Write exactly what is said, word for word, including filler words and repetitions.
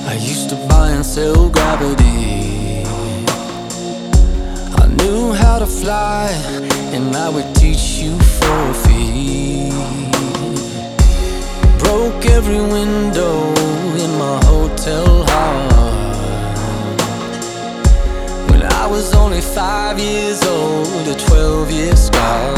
I used to buy and sell gravity. I knew how to fly, and I would teach you for a fee. Broke every window in my hotel heart. When I was only five years old, a twelve-year scar.